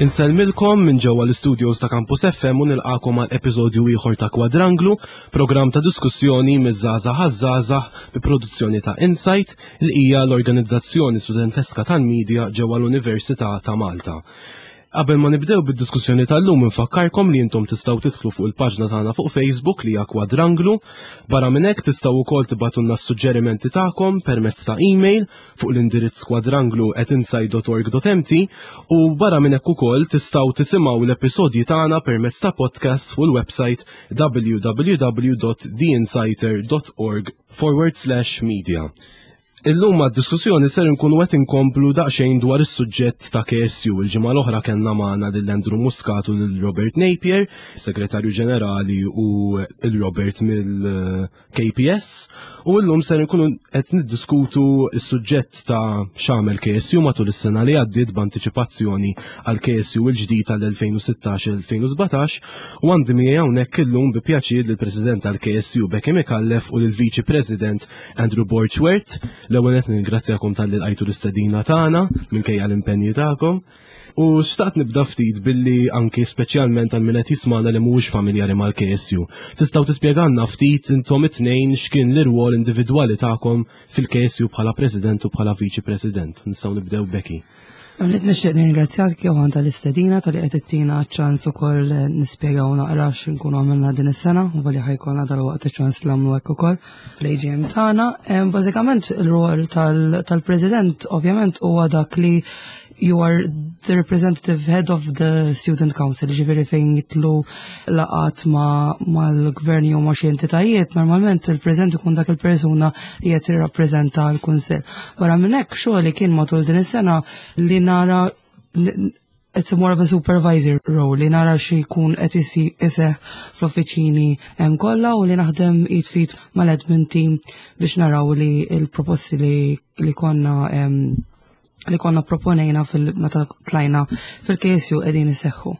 Inselmilkom minn ġewwa l-istudios ta' Campus FM u nilqakom għal episodju ieħor ta' Quadranglu, programm ta' diskussjoni miż-żgħażagħ għaż-żgħażagħ bi produzzjoni ta' Insight li hija l-organizzazzjoni studenteska tal-medja ġewwa l-Università ta' Malta. Qabel ma nibdew bid-diskussjoni tal-lum infakkarkom li intom tistgħu tidħlu fuq il-paġna tagħna fuq Facebook li hija Quadranglu, barra minn hekk tistgħu wkoll tibatulna s-suġġerimenti tagħkom permezz ta' email fuq l-indirizz quadranglu@insight.org.mt u barra minn hekk ukoll tistgħu tisimgħu l-episodji tagħna permezz ta' podcast fuq il-website www.theinsider.org/media. Illum għad-diskussjoni ser nkunu qed inkomplu daqsxejn dwar is-suġġett ta' KSU. Il-ġimgħa l-oħra kellna magħna lil Andrew Muscat u lil Robert Napier, Segretarju Ġenerali u il-Robert mill-KPS, u llum ser nkunu qed niddiskutu s-suġġett ta' x'għamel KSU matul is-sena li għaddiet b'antiċipazzjoni għal KSU l-ġdid tal-2016-2017 u għandi miegħi hawnhekk illum bi pjaċir lill-President tal-KSU Becky Micallef u lill-Viċi President Andrew Borchworth. L-ewwel qed ningrazzjakom tal-li lqajtu l-istedina tagħna minkejja l-impenji tagħkom. U xtaqt nibda ftit billi anki speċjalment għal min qed jisma'na li mhuwiex familjari mal-KSU. Tistgħu tispjegalna ftit intom it-tnejn x'kien l-irwol individwali tagħkom fil-KSU bħala President u bħala Viċi President. Nistgħu nibdew Becky. Għamlet nixtieq ningrazzjak Johan tal-istedina tal-li qed ittina ċans ukoll nispjegaw naqra x'inkunu għamilna din is-sena u li ħajkolna dalwaqt iċ-ċans l-għamlu hekk ukoll fl-AGM tagħna. Bażikament ir-rol tal-President ovvjament huwa dak li you are the representative head of the student council, ġifieri fejn jitlu laqat mal-gvern jew ma' xi entitajiet, normalment il-President ikun dak il-persuna li qed jirrappreżenta l-Kunsill. Wara minn hekk xogħol li kien matul din is-sena li nara it's more of a supervisor role li nara xi jkun qed iseħħ fl-uffiċini hemm kollha u li naħdem id-fit mal-admin team biex naraw li l-proposti li konna proponejna meta tlajna fil-KSU qegħdin iseħħu.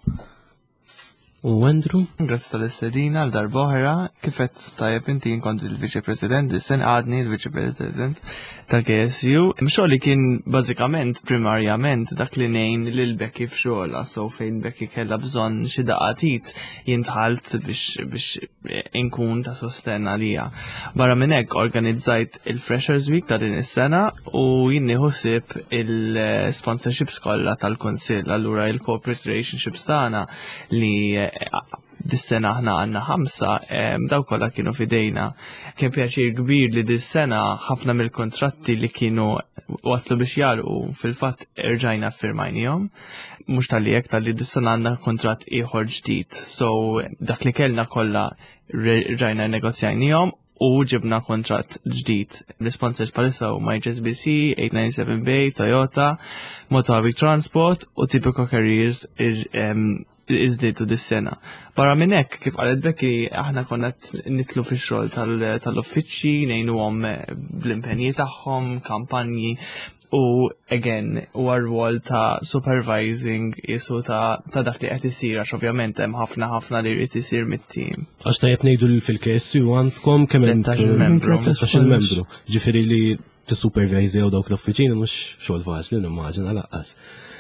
U Andrew? Grazzi tal-istedina l-darbohra, kifet tajjeb inti kont il-Viċi President, is-sen għadni il-Viċi President tal-KSU. Xogħol li kien bażikament primarjament dak li ngħin lil Becky f'xogħla, so fejn Becky kellha bżonn xi daqatit jintħalt biex inkun ta' sosten għalija. Barra minn hekk organizzajt il-Freshers Week ta' din is-sena u jien nieħu ħsieb il-sponsorships kollha tal-Kunsill, allura il-corporate relationships tagħna li dis-sena aħna għandna 5, daw kollha kienu fidejna. Kien pjaċir kbir li dis-sena ħafna mill-kontratti li kienu waslu biex jalqu fil-fatt irġajna firmajnihom. Mhux tal-li hekk tal-li dis-sena għandna kontratt ieħor ġdid. So dak li kellna kollha rġajna negozjajnihom u ġibna kontratt ġdid. L-sponsors palissa huma HSBC, 897 Bay, Toyota, Motorbik Transport u Typical Careers iżdietu dis-sena. Barra minn hekk kif qalet Becky aħna konna nitlu fix-xogħol tal-uffiċċji ngħinuhom bl-impenji tagħhom, kampanji u again huwa rwol ta' supervising isu ta' dak li qed isir għax ovvjament hemm ħafna li jrid isir mit-tim. Għax tajjeb ngħidu li fil-KSU għandkom kemm hemm 13 membru. Ġifieri li tissupervise dawk l-uffiċini mhux xogħol faċli nimmaġina laqqas.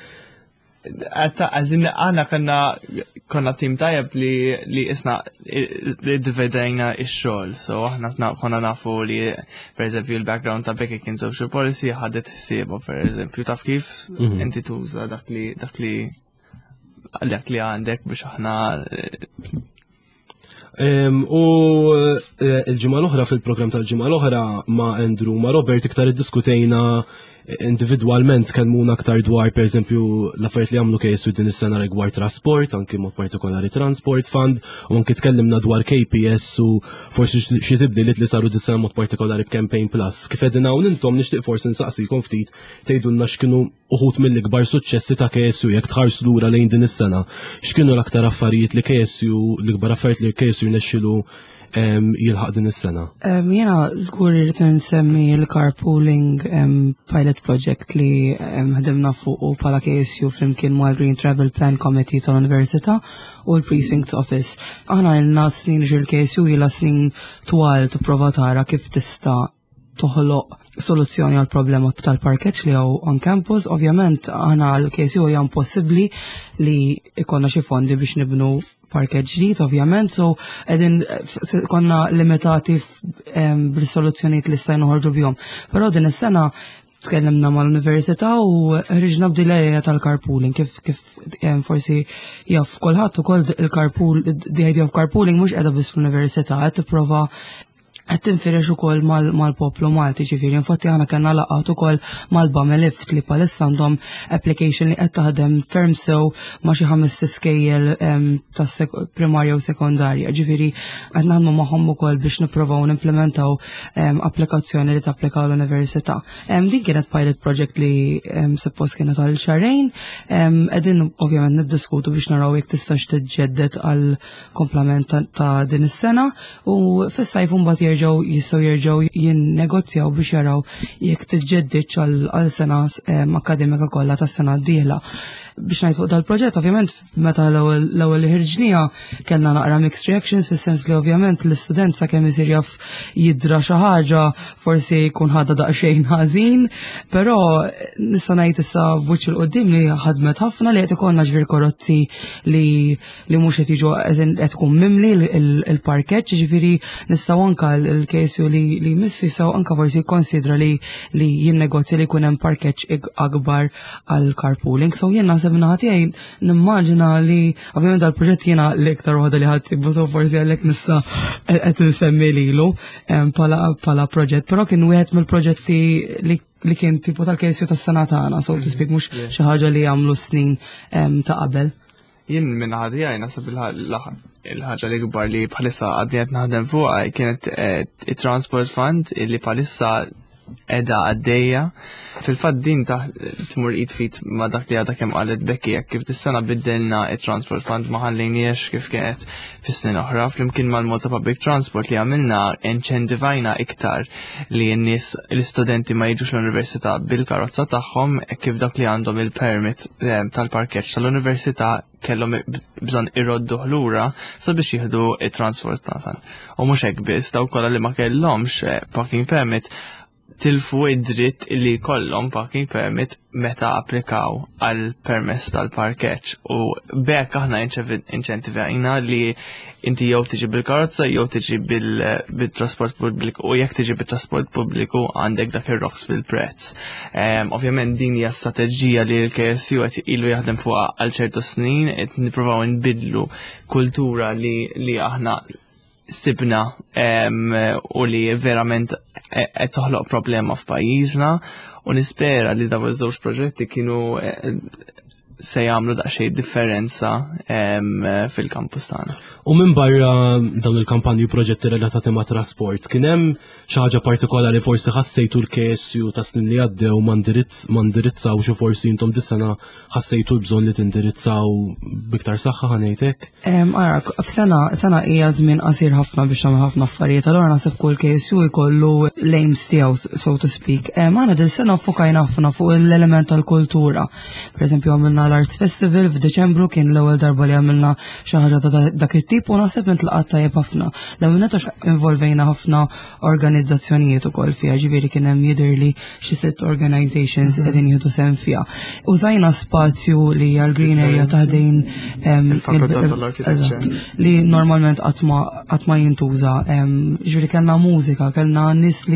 Għazin għana konna tim tajab li isna li dividajna ix-xogħol, so aħna konna nafu li per eżempju il-background ta' Becky kien social policy ħadet ħsieba per eżempju taf kif inti tuża dak li għandek biex aħna. U il-ġimgħa l-oħra fil-programm tal-ġimgħa l-oħra ma' Andrew ma' Robert iktar iddiskutejna individualment kellmuna aktar dwar pereżempju l-affarijiet li għamlu KSU din is-sena rigward trasport, anki mod partikolari Transport Fund, u anki tkellimna dwar KPS u forsi xi tibdiliet li saru dis-sena mod partikolari b'Campaign Plus. Kif qegħdin hawn intom nixtieq forsi nsaqsikom ftit tgħidulna x'kienu uħud mill-ikbar suċċessi ta' KSU jekk tħarsu lura lejn din is-sena. X'kienu l-aktar affarijiet li KSU l-ikbar affarijiet li KSU jnexxielu jilħaq din is-sena? Jena żgur irid nsemmi l-carpooling pilot project li ħdimna fuq bħala KSU flimkien mal-Green Travel Plan Committee tal-Università u l-Precinct Office. Aħna ilna snin ġil KSU ilha snin twal tipprova tara kif tista' toħloq soluzzjoni għal problema tal-parkeċ li għaw on campus. Ovvjament għana l-KSU hija impossibbli li ikonna xi fondi biex nibnu parkeċ ġdid, ovvjament, so edin konna limitati bil-soluzzjonijiet li stajna ħorġu bjom. Però din is-sena tkellimna mal-Università u ħriġna b'dilejja tal-carpooling, kif forsi jaf kulħadd ukoll the idea of carpooling mhux qiegħda biss fl-Università, qed tipprova qed tinfirex ukoll mal-poplu Malti, ġifieri infatti aħna kellna laqgħat ukoll mal-Bama Lift li bħalissa għandhom application li qed taħdem ferm sew ma' xi 5 iskejjel tas primarja u sekondarja. Ġifieri qed naħdmu magħhom ukoll biex nippruvaw nimplementaw applikazzjoni li tapplika l-Università. Din kienet pilot project li suppost kienet għal xarejn, qegħdin ovvjament niddiskutu biex naraw jekk tistax tiġġedded għal komplement ta' din is-sena u fis-sajf imbagħad jistgħu jerġgħu jinnegozjaw biex jaraw jekk tiġġeddidx għal sena akademika kollha tas-sena d-dieħla. Biex ngħid fuq dal-proġett, ovvjament meta l-ewwel li ħirġnija kellna naqra mixed reactions fis-sens li ovvjament l-istudent sakemm isir jaf jidra xi ħaġa forsi jkun ħadda daqsxejn ħażin, però nista' ngħid issa b'wiċċ il qudiem li ħadmet ħafna li qed ikollna ġbir korozzi li mhux qed jiġu qed ikun mimli il-parkeġġ, ġifieri nistgħu anke l-KSU li misfi sew anke forsi jikkonsidra li jinnegozja li jkun hemm parkeġġ akbar għal carpooling. So jien naħseb naħat tiegħi nimmaġina li ovvjament dal-proġett jiena l-iktar waħda li ħadd so forsi għalhekk nista' qed insemmi lilu bħala proġett, però kien wieħed mill-proġetti li kien tipo tal-KSU tas-sena tagħna, so to speak mhux xi ħaġa li jagħmlu snin ta' qabel. Jien minn ħadi għaj nasab il-ħagġa li gbar li bħalissa għaddiet naħdem fuq kienet il-Transport Fund li bħalissa edha għaddeja. Fil-fat din tmur id-fit ma dak li għadha kemm qalet Bekki kif dis-sena biddelna il-Transport Fund ma ħallinniex kif kienet fis-snin oħra flimkien mal-Malta Public Transport li għamilna inċentivajna iktar li n-nies l-istudenti ma jiġux l-Università bil-karozza tagħhom kif dak li għandhom il-permit tal-parkeġġ tal-Università kellhom bżonn iroddu ħlura sabiex jieħdu it-transport tagħhom. U mhux hekk biss dawk kollha li ma kellhomx parking permit tilfu id-dritt li kollhom parking permit meta applikaw għal permess tal-parkeġġ u bekk aħna inċentivajna li inti jew tiġi bil-karozza jew tiġi bil-trasport pubbliku u jekk tiġi bil-trasport pubbliku għandek dak ir-roks fil-prezz. Ovvjament din hija strateġija li l-KSU qed ilu jaħdem fuqha għal ċertu snin qed nippruvaw nbidlu kultura li aħna sibna u li verament qed toħloq problema f'pajjiżna u nispera li dawn iż-żewġ proġetti kienu se jagħmlu daqsxejn differenza fil-kampus tagħna. U minn barra dawn il-kampanji proġetti relatati ma' trasport, kien hemm xi ħaġa partikolari forsi ħassejtu l-KSU ta' snin li għaddew ma ndirizzaw xi forsi intom dis-sena ħassejtu l-bżonn li tindirizzaw biktar saħħa ħanejtek? Ara, f'sena hija żmien qasir ħafna biex nagħmel ħafna affarijiet, allura naħseb kull KSU jkollu l-aims tiegħu so to speak. Aħna dis-sena ffokajna ħafna fuq l-element tal-kultura. Pereżempju għamilna l-Art Festival f'Deċembru kien l-ewwel darba li għamilna xi ħaġa ta' dak it-tip u naħseb intlaqat tajjeb ħafna. L-ewwel involvejna ħafna organizzazzjonijiet ukoll fiha, ġifieri kien hemm jidhirli xi 6 organizations qegħdin jieħdu sehem fiha. Użajna spazju li hija l-green area taħdejn li normalment qatt ma jintuża. Ġifieri kellna mużika, kellna nies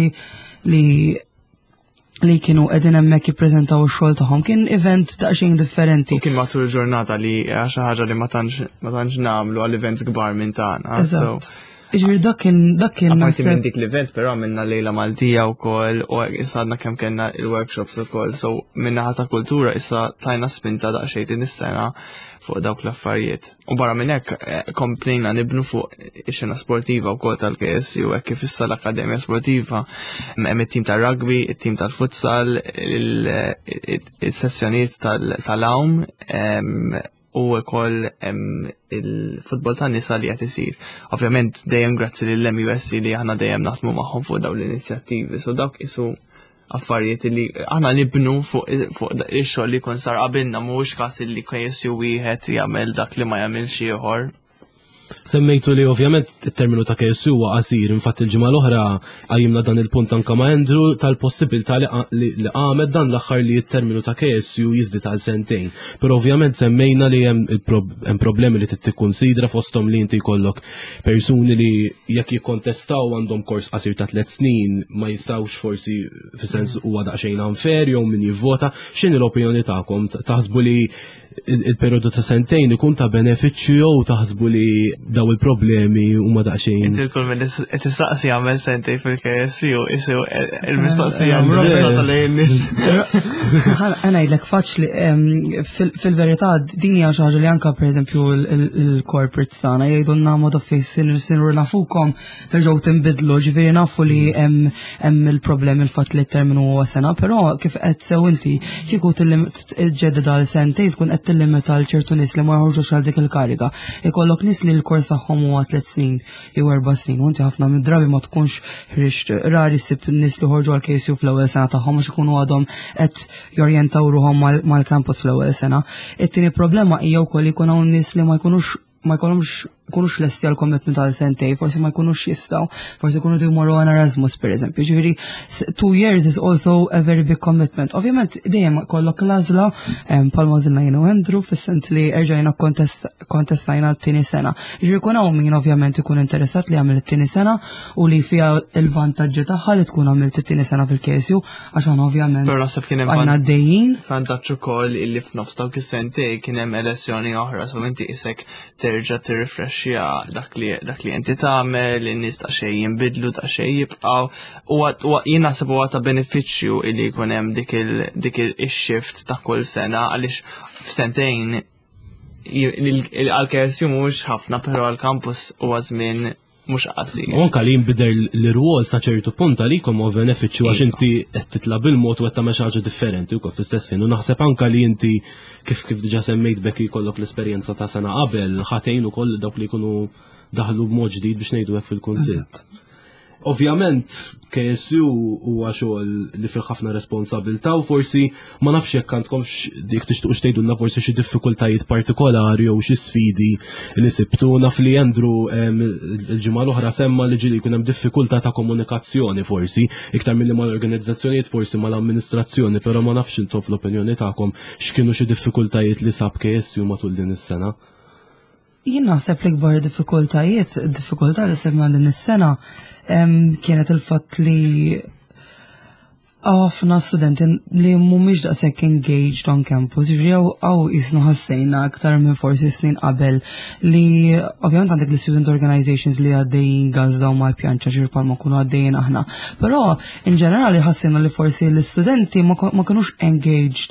li kienu qegħdin hemmhekk jippreżentaw ix-xogħol tagħhom. Kien event daqsxejn differenti. U kien matul il-ġurnata li xi ħaġa li ma tantx nagħmlu għal events kbar minn tagħna. Eżatt. Ġifieri dak kien apparti minn dik l-event però għamilna lejla Maltija wkoll u issa għadna kemm kellna il-workshops ukoll. So minn naħa ta' kultura issa tajna spinta daqsxejn din is-sena fuq dawk l-affarijiet. U barra minn hekk komplejna nibnu fuq ix-xena sportiva wkoll tal-KSU hekk kif issa l-Akkademja Sportiva hemm it-tim tar-rugby, it-tim tal-futsal, is-sessjonijiet tal-awm u wkoll il-futbol tan nisa li qed isir. Ovvjament dejjem grazzi lill-MUSC li aħna dejjem naħdmu magħhom fuq dawn l-inizjattivi. So dawk isu affarijiet li aħna nibnu fuq ix-xogħol li jkun sar qabilna mhuwiex każ li KSU wieħed jagħmel dak li ma jagħmilx ieħor. Semmejtu li ovvjament il-terminu ta' KSU huwa qasir, infatti il-ġimgħa l-oħra għajjimna dan il-punt anke ma' Andrew tal-possibilità li għamed dan l-aħħar li il-terminu ta' KSU jiżdi tal sentejn. Però ovvjament semmejna li hemm problemi li tikkunsidra fosthom li inti jkollok persuni li jekk jikkontestaw għandhom kors qasir ta' 3 snin ma jistgħux forsi fis-sens huwa daqsxejn unfair jew min jivvota. X'inhi l-opinjoni tagħkom? Taħsbu li il-periodu ta' sentejn ikun ta' benefiċċju jew taħsbu li daw il-problemi huma daqsxejn. Inti l-kull minn tistaqsi għamel sentej fil-KSU isu il-mistoqsija tal-lejn. Għana jidlek faċli fil-verità din hija xi ħaġa li anke pereżempju il-corporates tagħna jgħidulna mod office sinru nafukom terġgħu tinbidlu, ġifieri nafu li hemm il-problemi il-fatt li t-terminu huwa sena, però kif qed sew inti kieku ġeddeda l-sentejn tkun qed tillimita għal ċertu nies li ma jħorġux għal dik il-kariga. Ikollok nies li l-kors tagħhom huwa 3 snin jew 4 snin, u inti ħafna mid-drabi ma tkunx ħrixt rari ssib nies li ħorġu għal KSU fl-ewwel sena tagħhom għax ikunu għadhom qed jorjentaw ruhom mal-campus fl-ewwel sena. It-tieni problema hija wkoll jkun hawn nies li ma jkunux lesti għal commitment għal sentej, forsi ma jkunux jistaw, forsi jkunu jmorru għan Erasmus per eżempju. Ġifieri 2 years is also a very big commitment. Ovvjament dejjem kollok l-għażla palma żilna jienu Andrew fis-sent li erġajna kontestajna t-tieni sena. Ġifieri kun hawn min ovvjament ikun interessat li għamil it-tieni sena u li fiha l-vantaġġi tagħha li tkun għamilt it-tieni sena fil-KSU għax aħna ovvjament għandna għaddejjin. Vantaġġ ukoll illi f'nofs dawk is-sentej kien hemm elezzjoni oħra, so inti isek terġa' tirrifresh dak li inti tagħmel, in-nies ta' xejn jinbidlu ta' xejn jibqgħu u jien naħseb huwa ta' benefiċċju li jkun hemm dik il-shift ta' kull sena għaliex f'sentejn għal-KSU mhux ħafna, però għall-campus huwa żmien mhux qasir. Anke li jinbidel l-irwol sa ċertu punt għalikom huwa benefiċċju għax inti qed titla' bil-mod u qed tagħmel xi ħaġa differenti wkoll fl-istess ħin. U naħseb anke li inti kif diġà semmejt bekk jkollok l-esperjenza ta' sena qabel ħatejn ukoll dawk li jkunu daħlu b'mod ġdid biex ngħidu hekk fil-kunsill. Ovvjament KSU huwa xogħol li fih ħafna responsabilità u forsi ma nafx jekk għandkomx dik tixtuq tgħidulna forsi xi diffikultajiet partikolari jew xi sfidi li sibtu. Naf li Andrew il-ġimgħa l-oħra semma li ġieli jkun hemm diffikultà ta' komunikazzjoni forsi iktar milli mal-organizzazzjonijiet forsi mal-amministrazzjoni, però ma nafx intom fl-opinjoni tagħkom x'kienu xi diffikultajiet li sab KSU matul din is-sena. Jien naħseb li kbar diffikultà li sebna din is-sena kienet il-fatt li ħafna studenti li mhumiex daqshekk engaged on campus, għaw jisnu ħassejna aktar minn forsi snin qabel li ovvjament għandek l-student organizations li għaddejjin gazdaw mal-pjanċa ġir palma kunu għaddejjin aħna. Però in ġenerali ħassejna li forsi l-studenti ma kinux engaged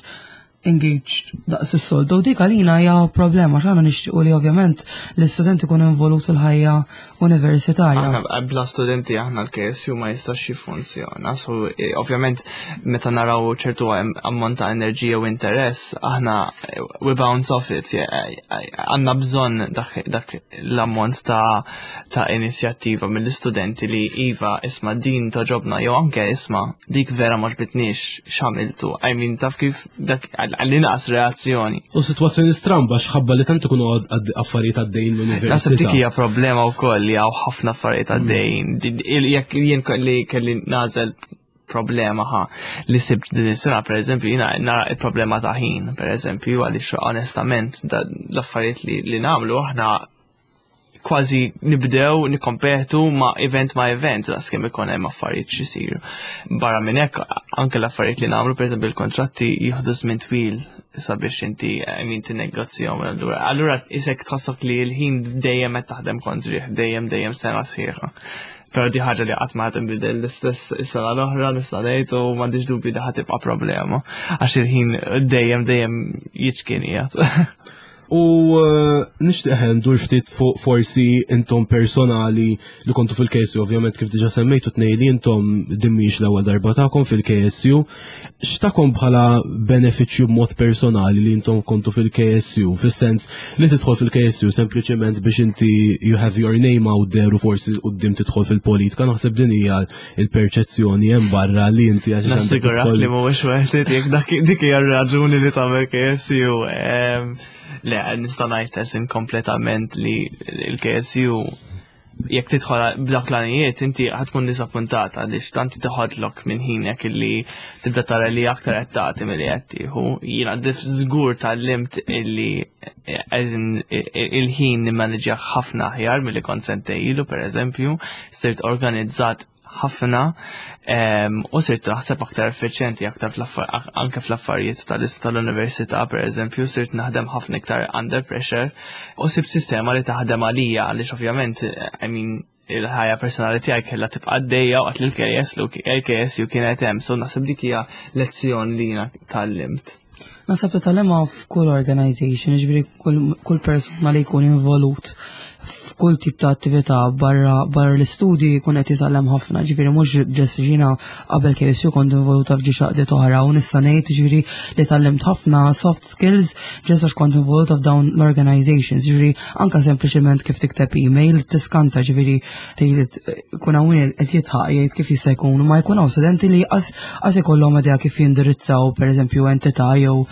daqs is-soldu. Dik għalina hija problema x'għandna nixtiequ li ovvjament l-istudenti jkun involut fil-ħajja universitarja. Bla studenti aħna l-KSU ma jistax jiffunzjona. So ovvjament meta naraw ċertu ammont ta' enerġija u interess aħna we bounce off it. Għandna bżonn dak l-ammont ta' inizjattiva mill-istudenti li iva isma' din toġobna jew anke isma' dik vera ma ġbitniex x'għamiltu. I mean taf kif dak għall-inqas reazzjoni. U situazzjoni stramba xħabba li tant ikunu affarijiet għaddejn l-università. Nasib dik hija problema wkoll li hawn ħafna affarijiet għaddejn. Jekk jien kelli nażel problema li sibt din is-sena, pereżempju, jiena nara il-problema ta' ħin, pereżempju, għaliex onestament l-affarijiet li nagħmlu aħna kważi nibdew nikkompetu ma' event, daskemm ikun hemm affarijiet xisiru. Barra minn hekk anke l-affarijiet li nagħmlu pereżempju l-kontratti jieħdu żmien twil sabiex inti tinnegozjahom. Allura isek tħossok li l-ħin dejjem qed taħdem kontrih, dejjem sena sħiħa. Però di ħaġa li qatt ma tinbidel l-istess is-sena l-oħra nista' ngħid u m'għandix dubju li ħad tibqa' problema għax il-ħin dejjem jiġkien qiegħed. U nixtieq ndur ftit fuq forsi intom personali li kontu fil-KSU, ovvjament kif diġà semmejtu tnejli intom dimmix l-ewwel darba tagħkom fil-KSU. X'takom bħala benefiċċju b'mod personali li intom kontu fil-KSU, fis-sens li tidħol fil-KSU sempliċement biex inti you have your name out there u forsi quddiem tidħol fil-politika, naħseb din hija l-perċezzjoni hemm barra li inti għax nassigurak li mhuwiex weħed jekk dik hija r-raġuni li tagħmel KSU. Le, nista' ngħid eżin kompletament li l-KSU jekk tidħol b'dak l-għanijiet, inti ħatkun disappuntat għaliex tant tiħodlok minn ħinek illi tibda tara li aktar qed tagħti milli qed tieħu. Jiena żgur tallimt illi il-ħin nimmaneġġjah ħafna aħjar milli kont sentejlu pereżempju, sirt organizzat ħafna u sirt naħseb aktar effiċjenti aktar anke fl-affarijiet tal-università pereżempju, sirt naħdem ħafna iktar under pressure u sibt sistema li taħdem għalija għaliex ovvjament il-ħajja personali tiegħi kellha tibqa' għaddejja waqt li l-KSU kienet hemm, so naħseb dik hija lezzjoni li jiena tallimt. Naħseb li tallimha f'kull organization, ġifieri kull persuna li jkun involut f'kull tip ta' attività barra l-istudji jkun qed jitgħallem ħafna, ġifieri mhux ġest jiena qabel KSU kont involuta f'ġi xaqdiet oħra u nista' ngħid ġifieri li tallimt ħafna soft skills ġest għax kont involuta f'dawn l-organizations, ġifieri anke sempliċement kif tikteb email tiskanta ġifieri tgħid kun hawn qed jitħaq jgħid kif jista' jkun ma jkun hawn studenti li qas ikollhom idea kif jindirizzaw pereżempju entità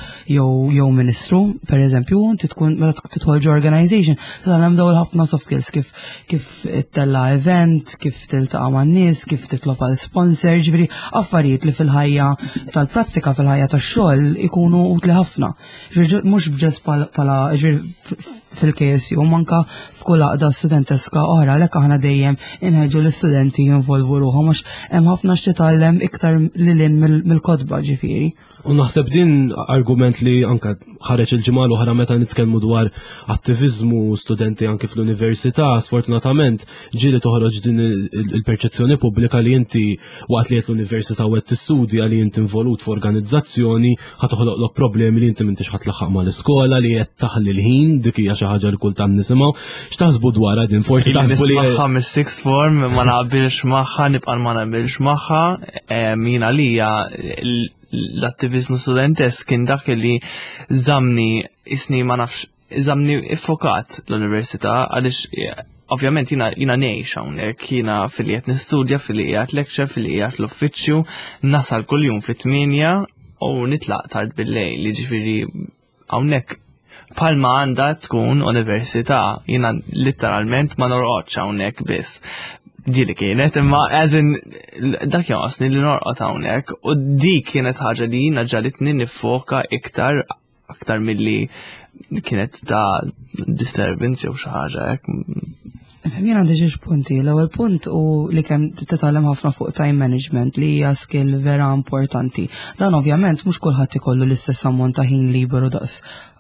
jew ministru, pereżempju inti tkun meta tidħol ġo organization tagħlem dawn ħafna soft skills kif tella event, kif tiltaqa' man-nies, kif titlob għal sponsor, ġifieri affarijiet li fil-ħajja tal-prattika fil-ħajja tax-xogħol ikunu utli ħafna. Mhux b'ġest bħala fil-KSU, manka f'kull għaqda studenteska oħra, għalhekk aħna dejjem inħeġġu l-istudenti jinvolvu ruħhom għax hemm ħafna x'titgħallem iktar lilin mill-kotba ġifieri. U naħseb din argument li anka ħareġ il-ġimgħa l-oħra meta nitkellmu dwar attiviżmu studenti anke fl-università, sfortunatament ġieli toħroġ din il-perċezzjoni pubblika li inti waqt li qed l-università u qed tistudja li inti involut f'organizzazzjoni ħad toħloqlok problemi li inti m'intix ħadd tlaħħaq mal-iskola li qed taħli l-ħin dik hija xi ħaġa li kultant nisimgħu. X'taħsbu dwar din? Forsi taħsbu li nismaħħa mis-sixth form ma naqbilx magħha, nibqa' ma naqbilx magħha, jiena għalija l-attivizmu studentess kien dak li żamni isni ma nafx żamni iffokat l-università għaliex ovvjament jina ngħix hawnhekk, jiena fil qed nistudja, fil qiegħed lecture, fil qiegħed l-uffiċċju, nasal kuljum fit-8 u nitlaq tard bil-lejl, jiġifieri hawnhekk palma għandha tkun università, jiena letteralment ma norqodx hawnhekk biss. Ġili kienet, imma għazin dak jonqosni li norqot hawnhekk u dik kienet ħaġa li jiena ġalitni nifoka iktar milli kienet ta' disturbance jew xi ħaġa hekk. Jien għandi ġiex punti. L-ewwel punt u li kemm titgħallem ħafna fuq time management li hija skill vera importanti. Dan ovvjament mhux kulħadd ikollu l-istess ammont ta' ħin liberu daqs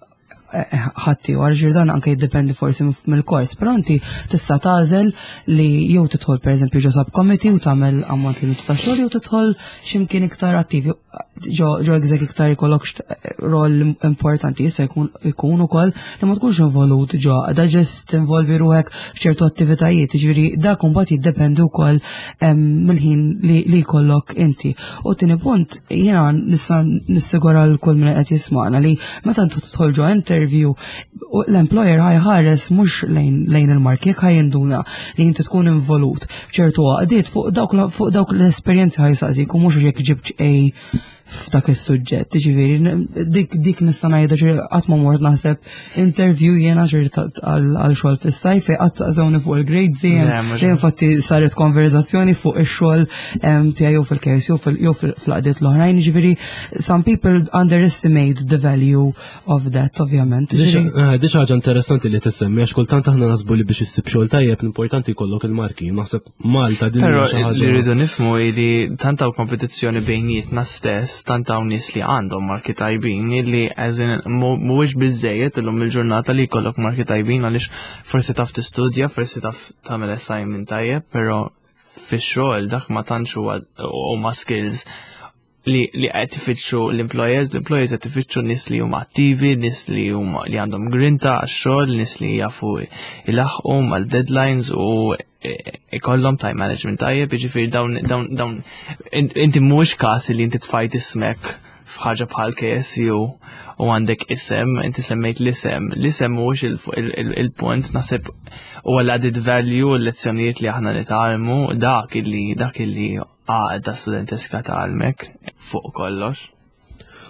ħatti u għarġir dan anke jiddependi forsi mill-kors, però inti tista' tagħżel li jew tidħol pereżempju ġo subcommittee u tagħmel ammont limitu ta' xogħol jew tidħol x'imkien iktar attivi ġo exec iktar ikollok rol importanti jista' jkun ukoll li ma tkunx involut ġo da ġest tinvolvi ruħek f'ċertu attivitajiet, jiġifieri dak imbagħad jiddependi wkoll mill-ħin li jkollok inti. U tieni punt jiena nista' nissigura l-kull min qed jisma'na li meta intu tidħol ġo interview l-employer ħajħares mhux lejn il-marki jekk ħajinduna li inti tkun involut ċertu għaqdiet fuq dawk l-esperjenzi ħajsaqsik u mhux jekk ġibx f'dak is-suġġett. Ġifieri dik nista' ngħidha ġifieri qatt ma mort naħseb interview jiena għal xogħol fis-sajf qatt taqżawni fuq il-grades dejjem fatti saret konverzazzjoni fuq ix-xogħol tiegħi jew fil-KSU jew fil-qdiet l-oħrajn. Ġifieri some people underestimate the value of that ovvjament. Dik ħaġa interessanti li tissemmi għax kultant aħna naħsbu li biex issib xogħol tajjeb l-importanti jkollok il-marki. Naħseb Malta din hija xi ħaġa. Però li rridu nifhmu li tant hawn kompetizzjoni bejnietna stess, tant hawn nies li għandhom marki tajbin li mhuwiex biżżejjed illum il-ġurnata li jkollok marki tajbin għaliex forsi taf tistudja, forsi taf tagħmel assignment tajjeb, però fix-xogħol dak ma tantx huma skills li qed ifittxu l-employers qed ifittxu nies li huma attivi, nies li għandhom grinta għax-xogħol, nies li jafu ilaħqu mal-deadlines u ikollhom time management tajjeb, jiġifieri dawn inti mhux każ li inti tfajt ismek f'ħaġa bħal KSU u għandek isem, inti semmejt l-isem mhuwiex il-punt naħseb huwa l-added value l-lezzjonijiet li aħna nitgħallmu dak illi għaqda studenteska tagħlmek fuq kollox.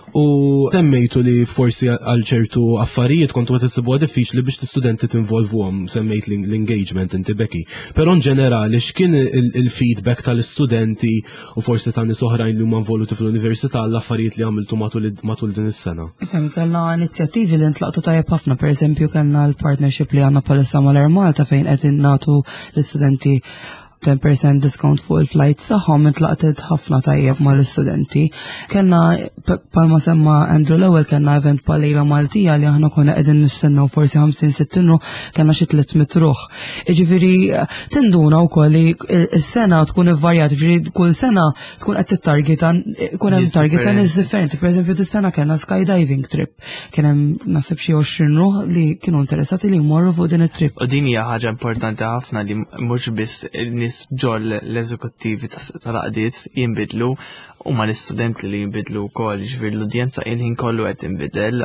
U semmejtu li forsi għal ċertu affarijiet kontu għat issibuha diffiċli biex l-istudenti tinvolvuhom, semmejt l-engagement inti Becky. Però in ġenerali x'kien il-feedback tal-istudenti u forsi ta' nies oħrajn li huma involuti fl-università l-affarijiet li għamiltu matul din is-sena? Kellna inizjattivi li ntlaqtu tajjeb ħafna, pereżempju kellna l-partnership li għandna palissa mal-Air Malta fejn qed innagħtu l-istudenti 10% discount fuq il-flights saħħom intlaqtet ħafna tajjeb mal-istudenti. Kellna palma semma Andrew l-ewwel kellna event pal-lejla Maltija li aħna konna qegħdin nistennew forsi 50-60 kellna xi 300 ruħ. Jiġifieri tinduna wkoll li s-sena tkun ivvarjat, jiġifieri kull sena tkun qed tittargeta ikun hemm targeta nies differenti. Pereżempju dis-sena kellna skydiving trip. Kien hemm naħseb xi 20 ruħ li kienu interessati li jmorru fuq din it-trip. U din hija ħaġa importanti ħafna li mhux biss nies ġol l-eżekuttivi tal-qdiet jinbidlu u ma l-istudenti li jinbidlu wkoll, ġifieri l-udjenza il-ħin kollu qed jinbidel,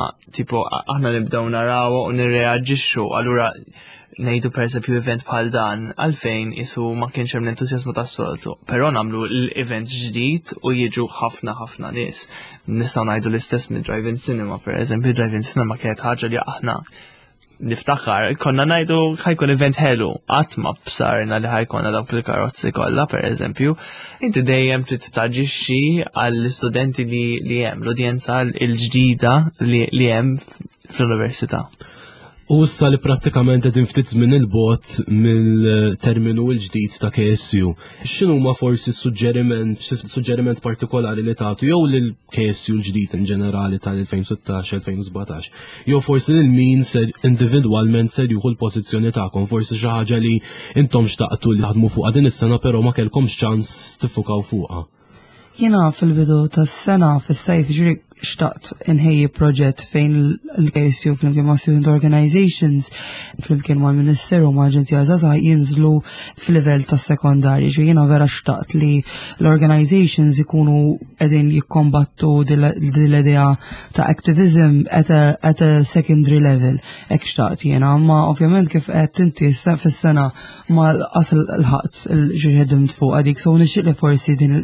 aħna nibdew naraw u nirreaġixxu, allura ngħidu pereżempju event bħal dan għalfejn isu ma kienx hemm l-entużjażmu tas-soltu, però nagħmlu l-event ġdid u jiġu ħafna nies. Nistgħu ngħidu l-istess minn Drive-In Cinema, pereżempju Drive-In Cinema kienet ħaġa li aħna niftakar, konna najdu ħajkun event ħelu, għatma b'sarna li ħajkonna dawk il-karozzi kollha, per eżempju, inti dejjem trid taġixxi għall-istudenti li hemm, l-udjenza l-ġdida li hemm fl-università. U issa li prattikament qed ftit żmien il-bot mill-terminu l-ġdid ta' KSU. X'inhu ma forsi suġġeriment partikolari li tagħtu jew lil KSU l-ġdid in ġenerali tal-2016-2017. Jew forsi lil min ser individwalment ser jieħu l-pożizzjoni tagħkom, forsi xi ħaġa li intom xtaqtu li taħdmu fuqha din is-sena però ma kellkomx ċans tiffukaw fuqha. Jiena fil-bidu tas-sena fis-sajf ġiri xtaqt inħejji proġett fejn l-KSU flimkien ma' student organizations flimkien ma' ministeru ma' aġenzija żgħażagħ jinżlu fil-livell tas-sekondarji. Jiena vera xtaqt li l-organizations ikunu qegħdin jikkombattu din l-idea ta' activism at a secondary level. Hekk xtaqt jiena, ma ovvjament kif qed inti fis-sena ma qasal l-ħadd ġiri ħedimt fuq dik, so nixtieq li forsi din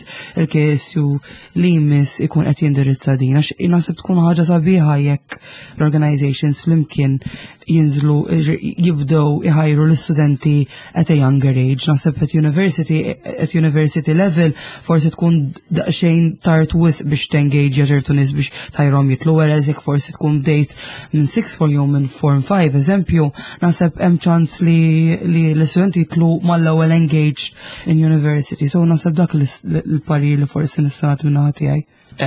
il-KSU li jmiss ikun qed jindirizza din, għax naħseb tkun ħaġa sabiħa jekk l-organizations flimkien jinżlu jibdew iħajru l-istudenti at a younger age. Naħseb at university level forsi tkun daqsxejn tard wisq biex tengage ċertu nies biex tajrom jitlu, whereas jekk forsi tkun bdejt minn 6 form jew minn form 5 eżempju, naħseb hemm ċans li l-istudenti jitlu mal-ewwel engaged in university. So naħseb dak l-parir li forsi nista' nagħti min-naħa tiegħi.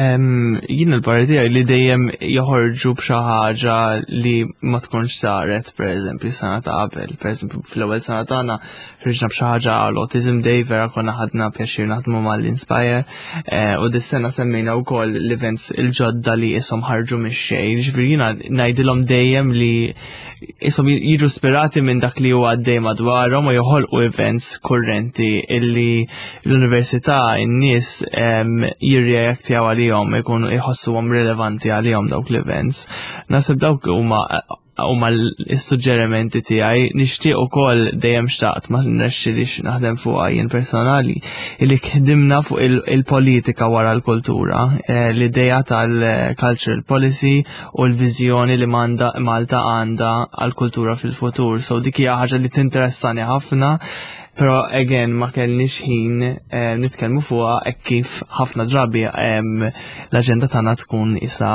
Jien il-parri tiegħi li dejjem joħorġu b'xi ħaġa li ma tkunx saret, pereżempju sena ta' qabel. Pereżempju fl-ewwel sena tagħna ħriġna b'xi ħaġa għall-Autism Day, vera konna ħadna pjaċir naħdmu mal-Inspire, u dis-sena semmejna wkoll l-events il-ġodda li ishom ħarġu mix-xejn. Ġifieri jiena ngħidilhom dejjem li ishom jiġu ispirati minn dak li huwa għaddej madwarhom u joħolqu events kurrenti illi l-università in-nies jirreaktjaw għalihom, ikunu jħossuhom rilevanti għalihom dawk l-events. Naħseb dawk huma s-suġġerimenti tiegħi. Nixtieq ukoll dejjem xtaqt ma nirnexxilix naħdem fuqha jien personali li ħdimna fuq il-politika wara l-kultura, l-idea tal-cultural policy u l-viżjoni li Malta għandha għall-kultura fil-futur. So dik hija ħaġa li tinteressani ħafna. Pero again ma kellniex ħin nitkellmu fuqha hekk kif ħafna drabi l-aġenda tagħna tkun isa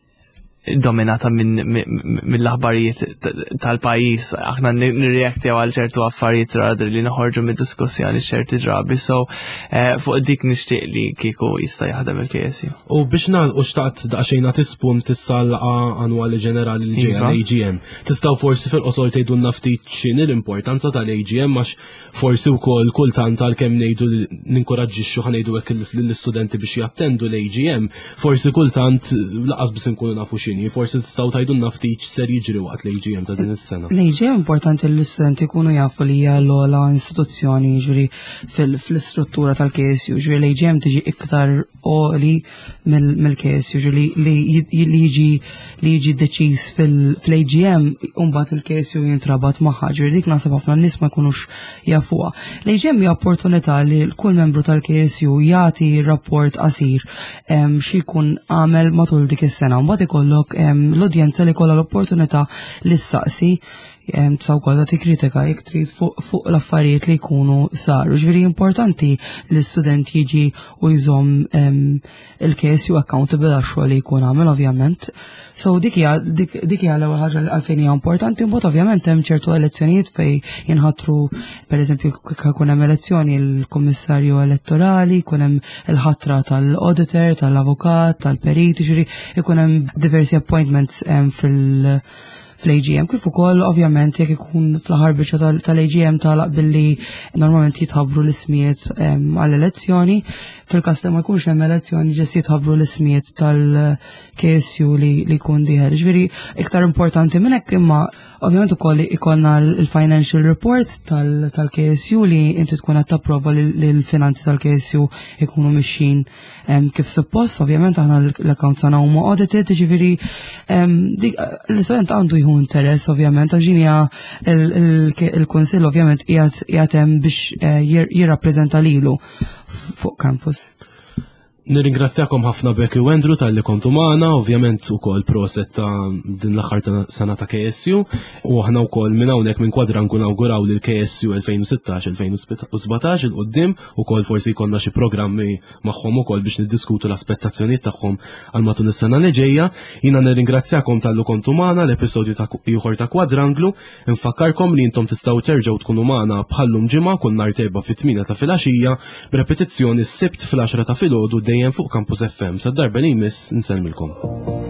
dominata mill-aħbarijiet tal-pajjiż. Aħna nirreaktjaw għal ċertu affarijiet radri li noħorġu mid-diskussjoni ċerti drabi, so fuq dik nixtieq li kieku jista' jaħdem il-KSU. U biex nagħlqu xtaqt daqsxejn tispum tissal-laqa annwali ġenerali li ġejja l-AGM. Tistgħu forsi fil-qosor tgħidulna ftit x'inhi l-importanza tal-AGM għax forsi wkoll kultant għalkemm ngħidu ninkoraġġixxu ħanejdu hekk lill-istudenti biex jattendu l-AGM, forsi kultant laqas biss inkunu nafu xi x'inhi, forsi tistgħu tgħidulna ftit ser jiġri waqt l-AGM ta' din is-sena. L-AGM importanti li l-istudenti jkunu jafu li hija l-ogħla istituzzjoni ġifieri fl-istruttura tal-KSU, ġifieri l-AGM tiġi iktar għoli mill-KSU, ġifieri li jiġi deċiż fl-AGM u mbagħad il-KSU jintrabat magħha, ġifieri dik naħseb ħafna nies ma jkunux jafuha. L-AGM hija opportunità li kull membru tal-KSU jagħti rapport qasir xi jkun għamel matul dik is-sena. Mbagħad ikollok l-udjenza li kollha l-opportunità li ssaqsi tsaw kollha tikkritika jekk trid fuq l-affarijiet li jkunu saru. Ġifieri importanti li l-student jiġi u jżomm il-KSU accountable għax-xogħol li jkun għamel ovvjament. So dik hija l-ewwel ħaġa għalfejn hija importanti, mbagħad ovvjament hemm ċertu elezzjonijiet fejn jinħatru pereżempju jkun hemm elezzjoni l-kummissarju elettorali, jkun hemm il-ħatra tal-auditor, tal-avukat, tal-periti, ġifieri jkun hemm diversi appointments fl-AGM, kif ukoll ovvjament jekk ikun fl-aħħar biċċa tal-AGM talaq billi normalment jitħabbru l-ismijiet għall-elezzjoni, fil-każ li ma jkunx hemm elezzjoni ġest jitħabbru l-ismijiet tal-KSU li jkun dieħel. Ġifieri iktar importanti minn hekk imma ovvjament ukoll ikollna l-financial reports tal-KSU li inti tkun qed tapprova li l-finanzi tal-KSU jkunu mixin kif suppost, ovvjament aħna l-accounts tagħna huma audited, ġifieri l-istudent għandu jħu interess ovvjament għax ġinja il-Kunsill ovvjament qiegħed hemm biex jirrappreżenta lilu fuq campus. Nirringrazzjakom ħafna Becky u Andrew tal-li kontu magħna, ovvjament ukoll proset ta' din l-aħħar sena ta' KSU u aħna wkoll minn hawnhekk minn Quadrangle nawguraw lil KSU 2016-2017 il qudiem ukoll forsi jkollna xi programmi magħhom ukoll biex niddiskutu l-aspettazzjonijiet tagħhom għal matul is-sena li ġejja. Jiena nirringrazzjakom tal-li kontu magħna l-episodju ta' ieħor ta' Quadrangle. Infakkarkom li intom tistgħu terġgħu tkunu magħna bħallum ġimgħa kull nhar terba' fit-8 ta' filgħaxija b'repetizzjoni s-sibt fil-10 ta' filgħodu dejjem fuq Campus FM. Sad-darba li jmiss nsellmilkom.